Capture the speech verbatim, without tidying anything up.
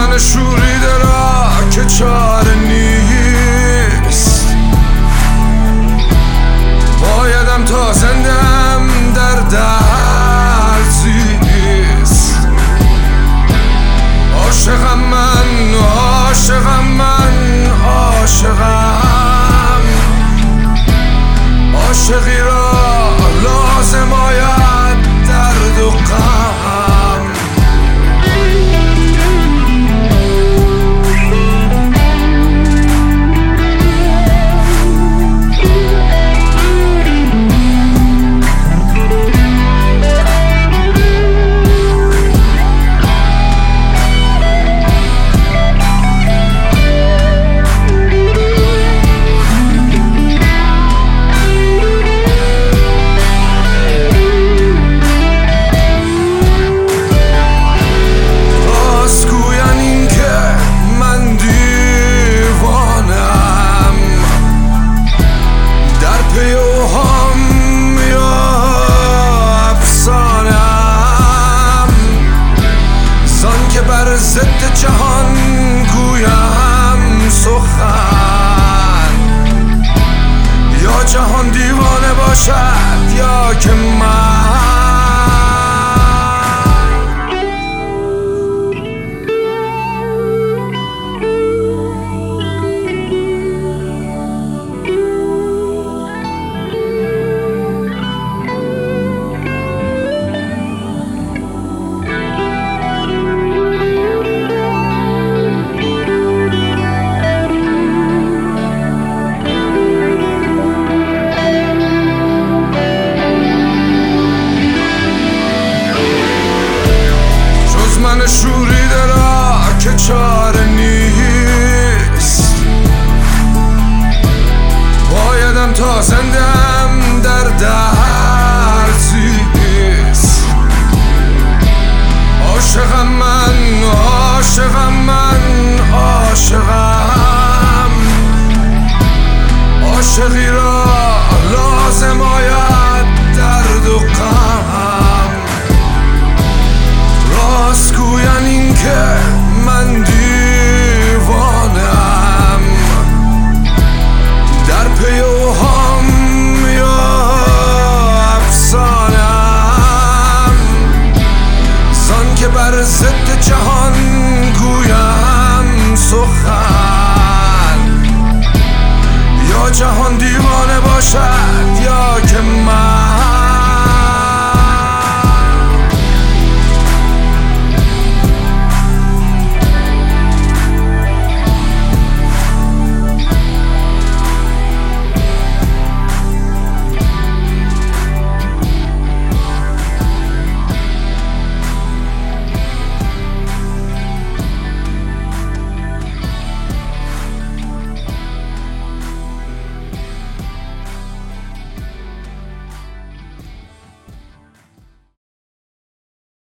من شوریده را که چاره نیست، بایدم تا زندم در درد زیست. عاشقم من، عاشقم من، عاشقم، عاشقی را لازم آید درد و غم. ضد جهان گویم سخن، یا جهان دیوانه باشد یا که من. من شوریده را که چاره نیست، بایدم تا زندم در درد زیست. عاشقم من، عاشقم من، عاشقم، عاشقی را لازم آید درد و غم. راست گوین این که من دیوانم، در پی اوهام یا افسانم، زان که بر ضد جهان گویم سخن، یا جهان دیوانه باشد یا که